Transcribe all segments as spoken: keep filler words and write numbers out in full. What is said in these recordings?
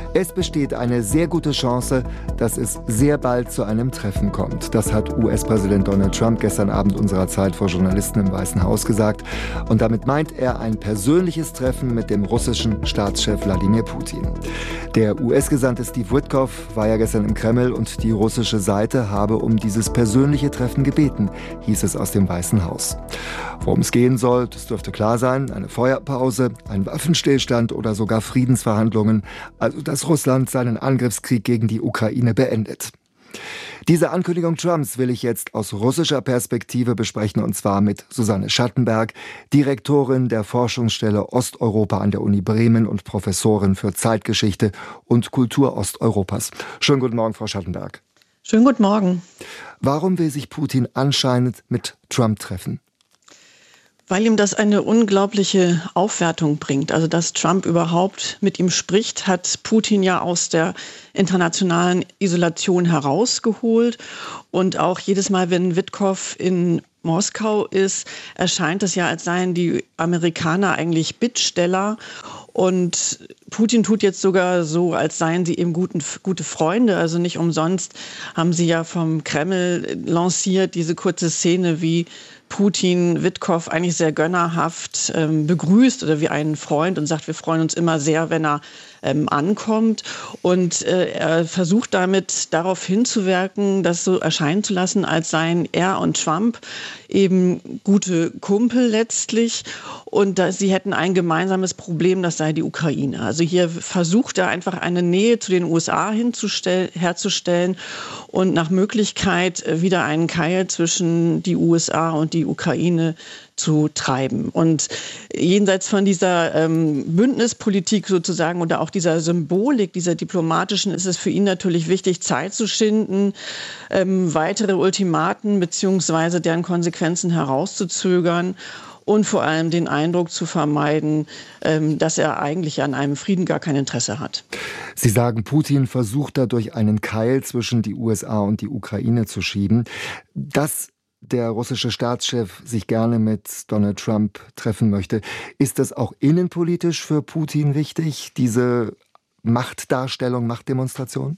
Es besteht eine sehr gute Chance, dass es sehr bald zu einem Treffen kommt. Das hat U S-Präsident Donald Trump gestern Abend unserer Zeit vor Journalisten im Weißen Haus gesagt. Und damit meint er ein persönliches Treffen mit dem russischen Staatschef Wladimir Putin. Der U S-Gesandte Steve Witkoff war ja gestern im Kreml und die russische Seite habe um dieses persönliche Treffen gebeten, hieß es aus dem Weißen Haus. Worum es gehen soll, das dürfte klar sein. Eine Feuerpause, ein Waffenstillstand oder sogar Friedensverhandlungen. Also dass Russland seinen Angriffskrieg gegen die Ukraine beendet. Diese Ankündigung Trumps will ich jetzt aus russischer Perspektive besprechen, und zwar mit Susanne Schattenberg, Direktorin der Forschungsstelle Osteuropa an der Uni Bremen und Professorin für Zeitgeschichte und Kultur Osteuropas. Schönen guten Morgen, Frau Schattenberg. Schönen guten Morgen. Warum will sich Putin anscheinend mit Trump treffen? Weil ihm das eine unglaubliche Aufwertung bringt. Also dass Trump überhaupt mit ihm spricht, hat Putin ja aus der internationalen Isolation herausgeholt. Und auch jedes Mal, wenn Witkoff in Moskau ist, erscheint es ja, als seien die Amerikaner eigentlich Bittsteller. Und Putin tut jetzt sogar so, als seien sie eben guten, gute Freunde. Also nicht umsonst haben sie ja vom Kreml lanciert diese kurze Szene, wie Putin Witkoff eigentlich sehr gönnerhaft ähm, begrüßt oder wie einen Freund und sagt, wir freuen uns immer sehr, wenn er ähm, ankommt. Und äh, er versucht damit darauf hinzuwirken, das so erscheinen zu lassen, als seien er und Trump eben gute Kumpel letztlich. Und dass sie hätten ein gemeinsames Problem, das sei die Ukraine. Also hier versucht er einfach eine Nähe zu den U S A herzustellen und nach Möglichkeit wieder einen Keil zwischen die U S A und die Ukraine zu treiben. Und jenseits von dieser ähm, Bündnispolitik sozusagen oder auch dieser Symbolik, dieser diplomatischen, ist es für ihn natürlich wichtig, Zeit zu schinden, ähm, weitere Ultimaten beziehungsweise deren Konsequenzen herauszuzögern und vor allem den Eindruck zu vermeiden, ähm, dass er eigentlich an einem Frieden gar kein Interesse hat. Sie sagen, Putin versucht dadurch einen Keil zwischen die U S A und die Ukraine zu schieben. Dass der russische Staatschef sich gerne mit Donald Trump treffen möchte, ist das auch innenpolitisch für Putin wichtig, diese Machtdarstellung, Machtdemonstration?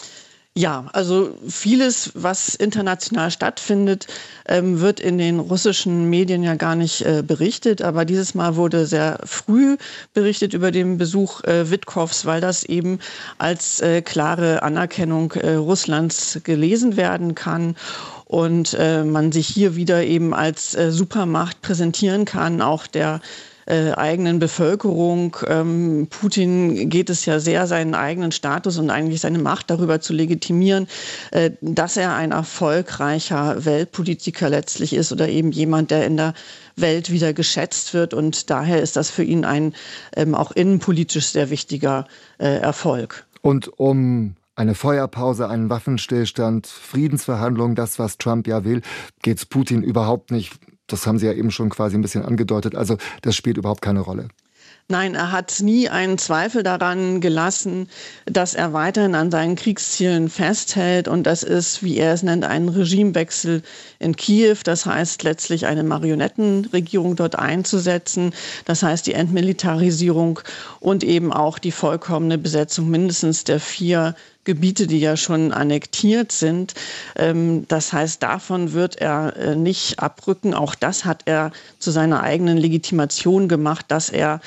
Ja, also vieles, was international stattfindet, ähm, wird in den russischen Medien ja gar nicht äh, berichtet. Aber dieses Mal wurde sehr früh berichtet über den Besuch äh, Witkoffs, weil das eben als äh, klare Anerkennung äh, Russlands gelesen werden kann. Und äh, man sich hier wieder eben als äh, Supermacht präsentieren kann, auch der Äh, eigenen Bevölkerung. Ähm, Putin geht es ja sehr, seinen eigenen Status und eigentlich seine Macht darüber zu legitimieren, äh, dass er ein erfolgreicher Weltpolitiker letztlich ist oder eben jemand, der in der Welt wieder geschätzt wird. Und daher ist das für ihn ein ähm, auch innenpolitisch sehr wichtiger äh, Erfolg. Und um eine Feuerpause, einen Waffenstillstand, Friedensverhandlungen, das, was Trump ja will, geht's Putin überhaupt nicht. Das haben Sie ja eben schon quasi ein bisschen angedeutet. Also das spielt überhaupt keine Rolle. Nein, er hat nie einen Zweifel daran gelassen, dass er weiterhin an seinen Kriegszielen festhält. Und das ist, wie er es nennt, ein Regimewechsel in Kiew. Das heißt letztlich eine Marionettenregierung dort einzusetzen. Das heißt die Entmilitarisierung und eben auch die vollkommene Besetzung mindestens der vier Gebiete, die ja schon annektiert sind. Das heißt, davon wird er nicht abrücken. Auch das hat er zu seiner eigenen Legitimation gemacht, dass er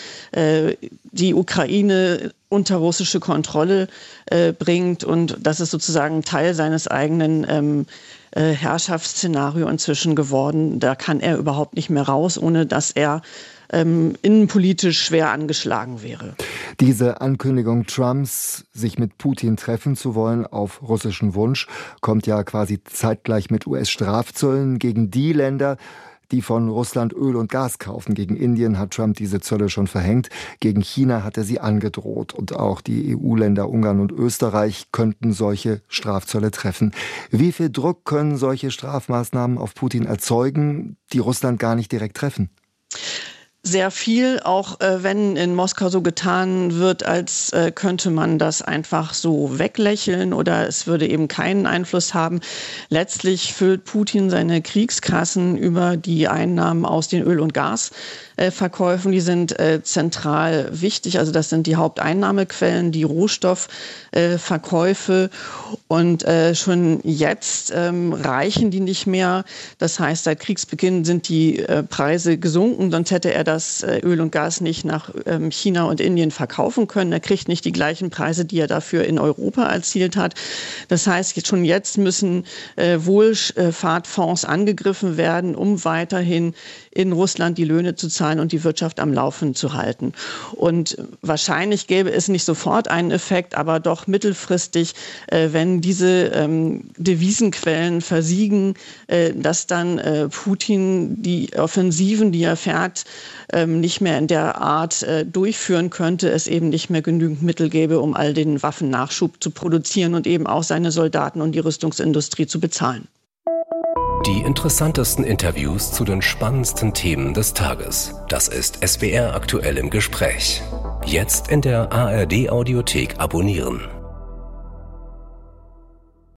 die Ukraine unter russische Kontrolle bringt. Und das ist sozusagen Teil seines eigenen Herrschaftsszenario inzwischen geworden. Da kann er überhaupt nicht mehr raus, ohne dass er ähm, innenpolitisch schwer angeschlagen wäre. Diese Ankündigung Trumps, sich mit Putin treffen zu wollen auf russischen Wunsch, kommt ja quasi zeitgleich mit U S-Strafzöllen gegen die Länder, die von Russland Öl und Gas kaufen. Gegen Indien hat Trump diese Zölle schon verhängt. Gegen China hat er sie angedroht. Und auch die E U-Länder Ungarn und Österreich könnten solche Strafzölle treffen. Wie viel Druck können solche Strafmaßnahmen auf Putin erzeugen, die Russland gar nicht direkt treffen? sehr viel, auch äh, wenn in Moskau so getan wird, als äh, könnte man das einfach so weglächeln oder es würde eben keinen Einfluss haben. Letztlich füllt Putin seine Kriegskassen über die Einnahmen aus den Öl- und Gasverkäufen. Die sind äh, zentral wichtig. Also das sind die Haupteinnahmequellen, die Rohstoffverkäufe. Und äh, schon jetzt ähm, reichen die nicht mehr. Das heißt, seit Kriegsbeginn sind die äh, Preise gesunken. Sonst hätte er das Öl und Gas nicht nach China und Indien verkaufen können. Er kriegt nicht die gleichen Preise, die er dafür in Europa erzielt hat. Das heißt, jetzt schon jetzt müssen äh, Wohlfahrtfonds angegriffen werden, um weiterhin in Russland die Löhne zu zahlen und die Wirtschaft am Laufen zu halten. Und wahrscheinlich gäbe es nicht sofort einen Effekt, aber doch mittelfristig, äh, wenn diese ähm, Devisenquellen versiegen, äh, dass dann äh, Putin die Offensiven, die er fährt, ähm, nicht mehr in der Art äh, durchführen könnte, es eben nicht mehr genügend Mittel gäbe, um all den Waffennachschub zu produzieren und eben auch seine Soldaten und die Rüstungsindustrie zu bezahlen. Die interessantesten Interviews zu den spannendsten Themen des Tages. Das ist S W R aktuell im Gespräch. Jetzt in der A R D Audiothek abonnieren.